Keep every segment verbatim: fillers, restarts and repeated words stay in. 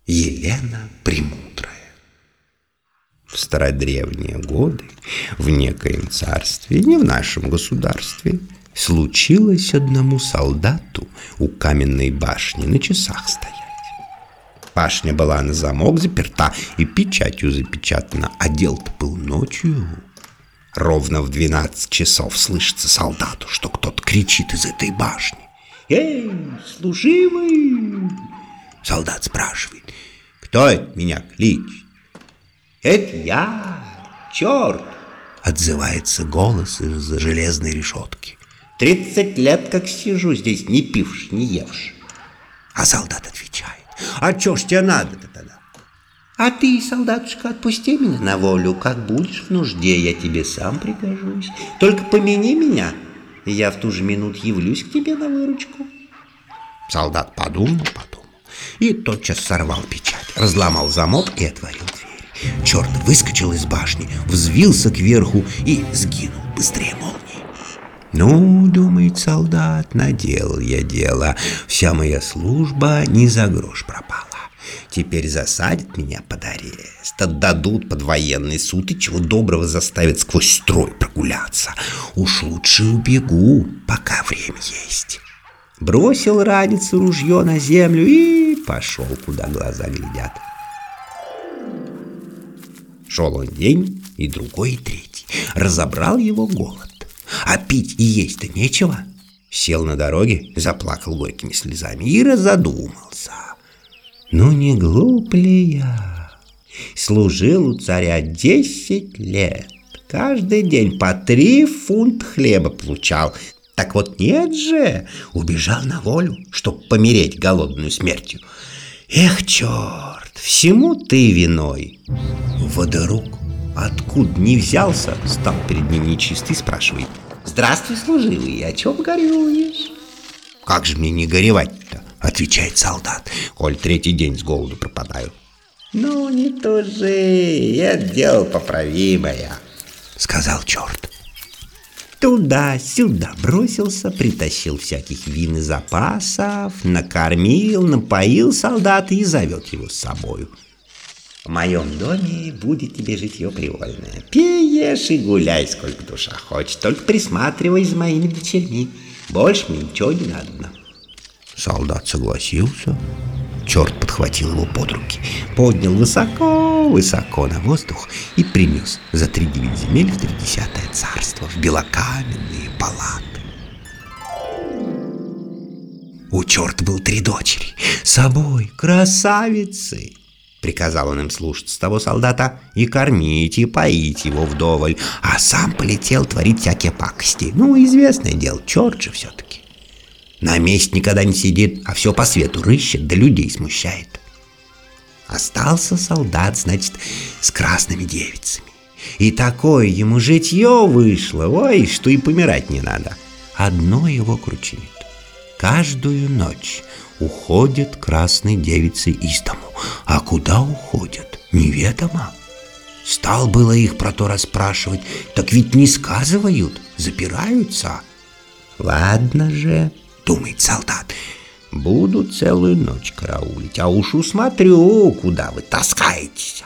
Елена Премудрая. В стародревние годы в некоем царстве, не в нашем государстве, случилось одному солдату у каменной башни на часах стоять. Башня была на замок заперта и печатью запечатана, а дел-то был ночью. Ровно в двенадцать часов слышится солдату, что кто-то кричит из этой башни: «Эй, служивый!» Солдат спрашивает: «Кто это меня кличет?» «Это я, черт!» — отзывается голос из-за железной решетки. «Тридцать лет как сижу здесь, не пивши, не евши». А солдат отвечает: «А чё ж тебе надо-то тогда?» «А ты, солдатушка, отпусти меня на волю, как будешь в нужде, я тебе сам пригожусь. Только помяни меня, и я в ту же минуту явлюсь к тебе на выручку». Солдат подумал, подумал и тотчас сорвал печать, разломал замок и отворил дверь. Черт выскочил из башни, взвился кверху и сгинул быстрее молнии. «Ну, — думает солдат, — наделал я дело, вся моя служба не за грош пропала. Теперь засадят меня под арест, отдадут под военный суд и чего доброго заставят сквозь строй прогуляться. Уж лучше убегу, пока время есть». Бросил ранец ружье на землю и пошел, куда глаза глядят. Шел он день, и другой, и третий. Разобрал его голод. А пить и есть-то нечего. Сел на дороге, заплакал горькими слезами и разодумался. Ну, не глуп ли я? Служил у царя десять лет. Каждый день по три фунта хлеба получал. Так вот нет же, убежал на волю, чтоб помереть голодную смертью. Эх, черт, всему ты виной. Водорук, откуда не взялся, стал перед ним нечистый, спрашивает: «Здравствуй, служивый, о чем горюешь?» «Как же мне не горевать-то?» — отвечает солдат, «коль третий день с голоду пропадаю». «Ну, не тужи, это дело поправимое», — сказал черт. Туда-сюда бросился, притащил всяких вин и запасов, накормил, напоил солдата и зовет его с собою. «В моем доме будет тебе житье привольное. Пей, ешь и гуляй, сколько душа хочет, только присматривай за моими дочерьми. Больше мне ничего не надо». Солдат согласился. Черт подхватил его под руки, поднял высоко-высоко на воздух и принес за три девять земель в тридесятое царство, в белокаменные палаты. У черта было три дочери, собой красавицы. Приказал он им слушаться того солдата и кормить, и поить его вдоволь, а сам полетел творить всякие пакости. Ну, известное дело, черт же все-таки. На месте никогда не сидит, а все по свету рыщет, да людей смущает. Остался солдат, значит, с красными девицами. И такое ему житье вышло, ой, что и помирать не надо. Одно его кручинит. Каждую ночь уходят красные девицы из дому, а куда уходят, неведомо. Стал было их про то расспрашивать, так ведь не сказывают, запираются. Ладно же, думает солдат, буду целую ночь караулить, а уж усмотрю, куда вы таскаетесь.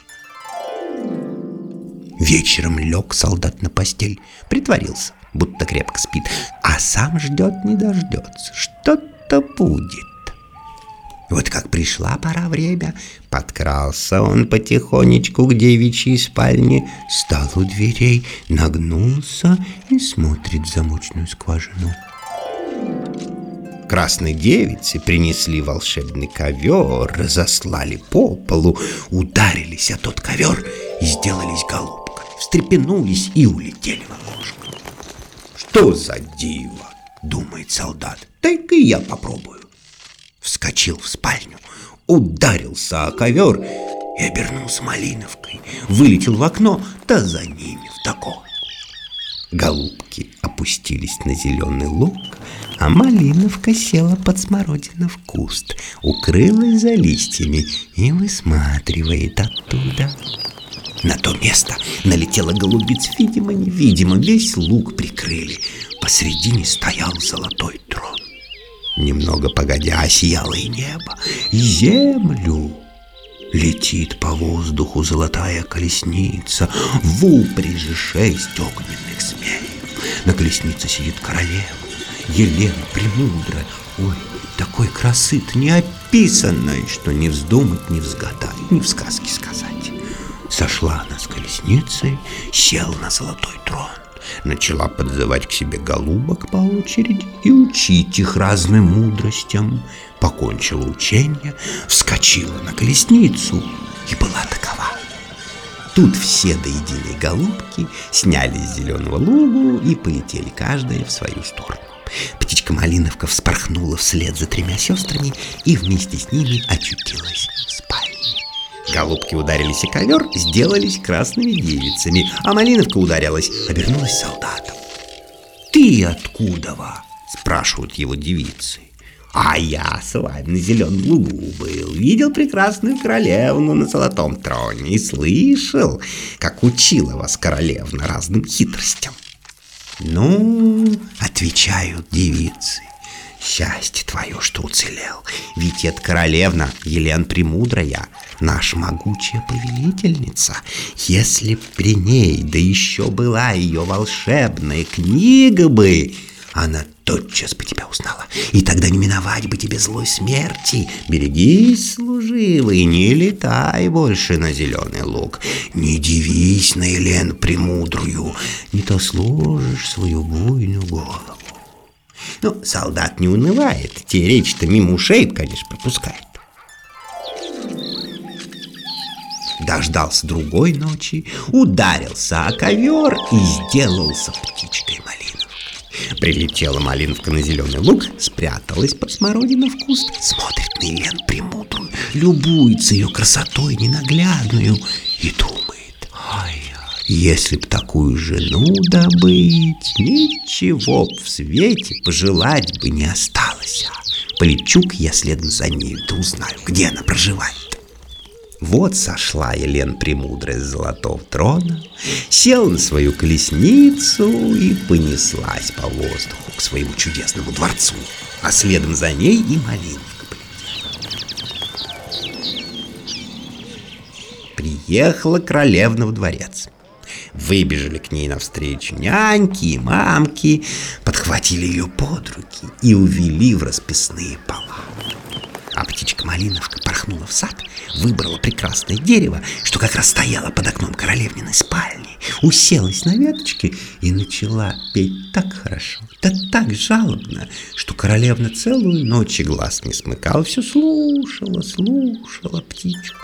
Вечером лег солдат на постель, притворился, будто крепко спит, а сам ждет не дождется, что-то будет. Вот как пришла пора время, подкрался он потихонечку к девичьей спальне, стал у дверей, нагнулся и смотрит в замочную скважину. Красные девицы принесли волшебный ковер, разослали по полу, ударились о тот ковер и сделались голубками, встрепенулись и улетели в окошко. «Что за диво?» — думает солдат. «Так и я попробую». Вскочил в спальню, ударился о ковер и обернулся малиновкой, вылетел в окно, да за ними вдогонку. Голубки опустились на зеленый луг, а малиновка села под смородина в куст, укрылась за листьями и высматривает оттуда. На то место налетела голубица, видимо-невидимо, весь луг прикрыли. Посредине стоял золотой трон. Немного погодя осияло и небо, и землю. Летит по воздуху золотая колесница, в упряжи шесть огненных змей. На колеснице сидит королева Елена Премудрая. Ой, такой красы-то неописанной, что не вздумать, не взгадать, ни в сказке сказать. Сошла она с колесницы, села на золотой трон, начала подзывать к себе голубок по очереди и учить их разным мудростям. Покончила учение, вскочила на колесницу и была такова. Тут все до единой голубки снялись с зеленого лугу и полетели каждая в свою сторону. Птичка-малиновка вспорхнула вслед за тремя сестрами и вместе с ними очутилась в спальне. Голубки ударились о ковер, сделались красными девицами, а малиновка ударилась, обернулась солдатом. «Ты откуда-во?» — спрашивают его девицы. «А я с вами на зеленом лугу был, видел прекрасную королевну на золотом троне и слышал, как учила вас королевна разным хитростям». «Ну, — отвечают девицы, — счастье твое, что уцелел, ведь эта королевна Елена Премудрая, наша могучая повелительница. Если б при ней, да еще была ее волшебная книга бы, она тотчас бы тебя узнала, и тогда не миновать бы тебе злой смерти. Берегись, служивый, не летай больше на зеленый луг, не дивись на Елену Премудрую, не то сложишь свою буйную голову». Ну, солдат не унывает, те речи-то мимо ушей, конечно, пропускает. Дождался другой ночи, ударился о ковер и сделался птичкой малиновкой. Прилетела малиновка на зеленый луг, спряталась под смородину в куст, смотрит на Елену Премудрую, любуется ее красотой ненаглядную и думает: ай, если б такую жену добыть, ничего б в свете пожелать бы не осталось. Полечу-ка я следом за ней, да узнаю, где она проживает. Вот сошла Елена Премудрая с золотого трона, села на свою колесницу и понеслась по воздуху к своему чудесному дворцу, а следом за ней и малиновка полетела. Приехала королевна в дворец. Выбежали к ней навстречу няньки и мамки, подхватили ее под руки и увели в расписные пола. А птичка-малиновка порхнула в сад, выбрала прекрасное дерево, что как раз стояло под окном королевниной спальни, уселась на веточке и начала петь так хорошо, да так жалобно, что королевна целую ночь и глаз не смыкала, все слушала, слушала птичку.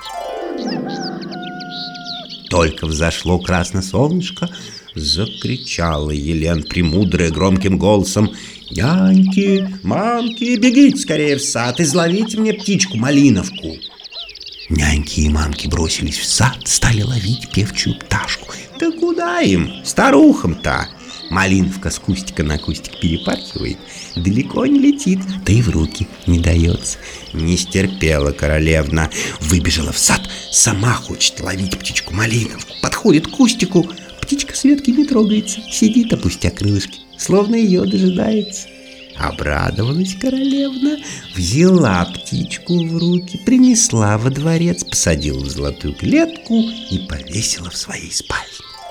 Только взошло красное солнышко, закричала Елена Премудрая громким голосом: «Няньки, мамки, бегите скорее в сад, изловите мне птичку-малиновку!» Няньки и мамки бросились в сад, стали ловить певчую пташку. Да куда им, старухам-то? Малиновка с кустика на кустик перепархивает, далеко не летит, да и в руки не дается. Не стерпела королевна, выбежала в сад, сама хочет ловить птичку-малиновку. Подходит к кустику, птичка с ветки не трогается, сидит, опустя крылышки, словно ее дожидается. Обрадовалась королевна, взяла птичку в руки, принесла во дворец, посадила в золотую клетку и повесила в своей спальне.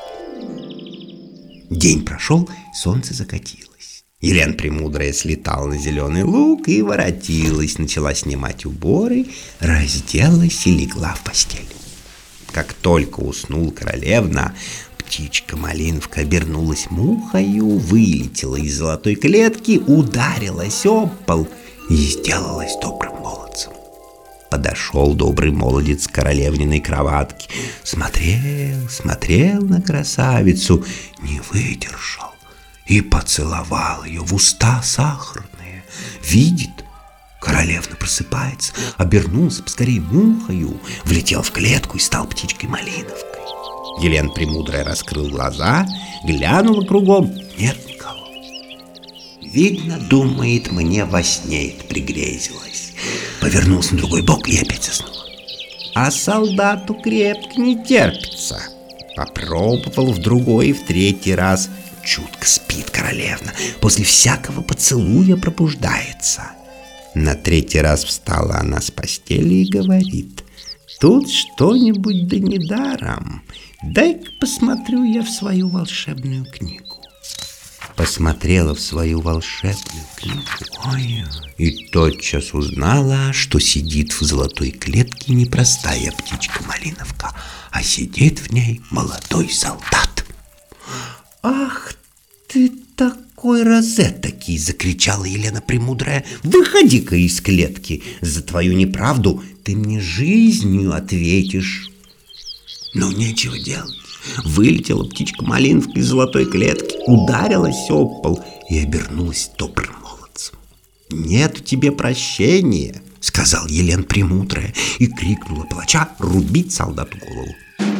День прошел, солнце закатилось. Елена Премудрая слетала на зеленый луг и воротилась, начала снимать уборы, разделась и легла в постель. Как только уснула королевна, птичка-малиновка обернулась мухою, вылетела из золотой клетки, ударилась об пол и сделалась добрым молодцем. Подошел добрый молодец к королевниной кроватке, смотрел, смотрел на красавицу, не выдержал и поцеловал ее в уста сахарные. Видит, королевна просыпается, обернулся поскорее мухою, влетел в клетку и стал птичкой-малиновкой. Елена Премудрая раскрыл глаза, глянула кругом, нет никого. Видно, думает, мне во сне это пригрезилось. Повернулся на другой бок и опять заснул. А солдату крепко не терпится. Попробовал в другой и в третий раз. Чутко спит королевна, после всякого поцелуя пробуждается. На третий раз встала она с постели и говорит: тут что-нибудь да недаром. Дай-ка посмотрю я в свою волшебную книгу. Посмотрела в свою волшебную книгу, ой, и тотчас узнала, что сидит в золотой клетке не простая птичка-малиновка, а сидит в ней молодой солдат. «Ах ты такой розетокий!» — закричала Елена Премудрая. «Выходи-ка из клетки! За твою неправду ты мне жизнью ответишь!» Ну, нечего делать. Вылетела птичка-малиновка из золотой клетки, ударилась об пол и обернулась добрым молодцем. «Нет в тебе прощения!» — сказал Елена Премудрая и крикнула палача рубить солдату голову.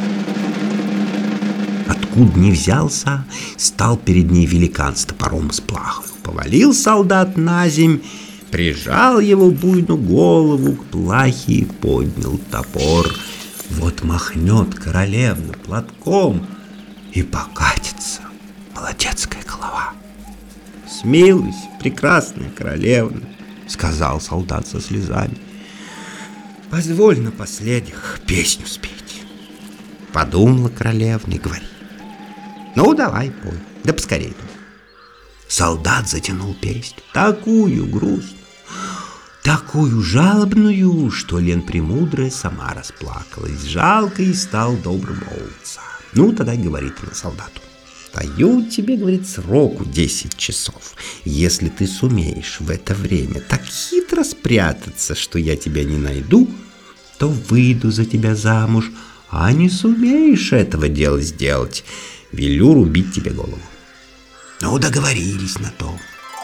Откуда ни взялся, стал перед ней великан с топором с плахой. Повалил солдат на земь, прижал его буйную голову к плахе и поднял топор. Вот махнет королевна платком и покатится молодецкая голова. «Смилуйся, прекрасная королевна», — сказал солдат со слезами. «Позволь напоследних песню спеть». Подумала королевна и говорит: «Ну, давай, пой, да поскорей». Солдат затянул песню, такую грустную, такую жалобную, что Лена Премудрая сама расплакалась. Жалко и стал добрым молодцем. Ну, тогда говорит она солдату: «Даю тебе, — говорит, — сроку десять часов. Если ты сумеешь в это время так хитро спрятаться, что я тебя не найду, то выйду за тебя замуж, а не сумеешь этого дела сделать, велю рубить тебе голову». Ну, договорились на то.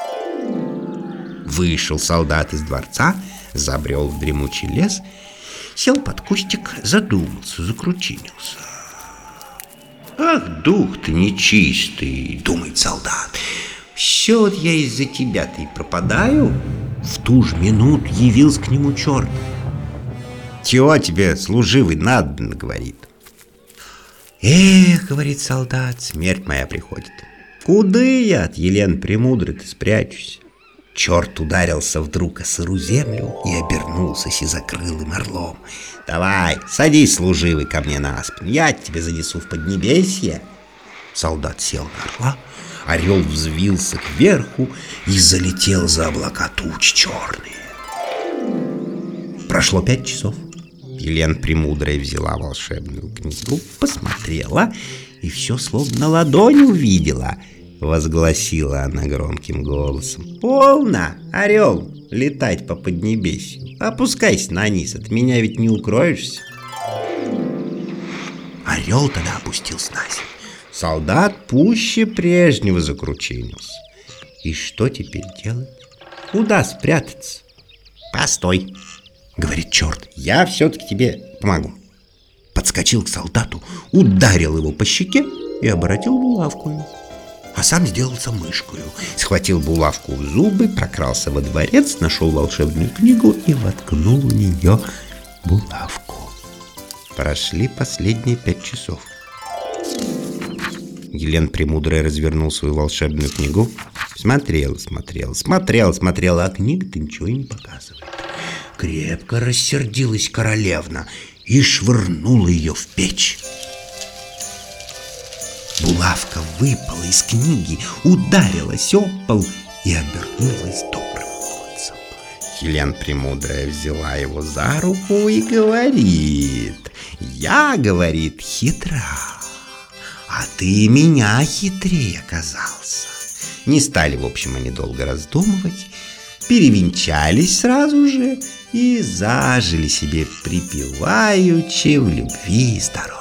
Вышел солдат из дворца, забрел в дремучий лес, сел под кустик, задумался, закручинился. «Ах, дух ты нечистый, — думает солдат, — все вот я из-за тебя-то и пропадаю». В ту же минуту явился к нему черт. «Чего тебе, служивый, надо?» — говорит. «Эх, — говорит солдат, — смерть моя приходит. Куда я от Елены Премудрой-то спрячусь?» Черт ударился вдруг о сыру землю и обернулся сизокрылым орлом. «Давай, садись, служивый, ко мне на спину, я тебя занесу в поднебесье». Солдат сел на орла, орел взвился кверху и залетел за облака туч черные. Прошло пять часов. Елена Премудрая взяла волшебную книгу, посмотрела и все словно на ладони увидела. Возгласила она громким голосом: «Полно, орел, летать по поднебесью. Опускайся на низ, от меня ведь не укроешься». Орел тогда опустился на землю. Солдат пуще прежнего закручинился. И что теперь делать? Куда спрятаться? «Постой, — говорит черт, — я все-таки тебе помогу». Подскочил к солдату, ударил его по щеке и оборотил булавкою. А сам сделался мышкою, схватил булавку в зубы, прокрался во дворец, нашел волшебную книгу и воткнул в нее булавку. Прошли последние пять часов. Елена Премудрая развернул свою волшебную книгу, смотрела, смотрела, смотрела, смотрела, а книга-то ничего и не показывает. Крепко рассердилась королевна и швырнула ее в печь. Булавка выпала из книги, ударилась об пол и обернулась добрым молодцем. Елена Премудрая взяла его за руку и говорит: «Я, — говорит, — хитра, а ты меня хитрее оказался». Не стали, в общем, они долго раздумывать, перевенчались сразу же и зажили себе припеваючи в любви и здоровье.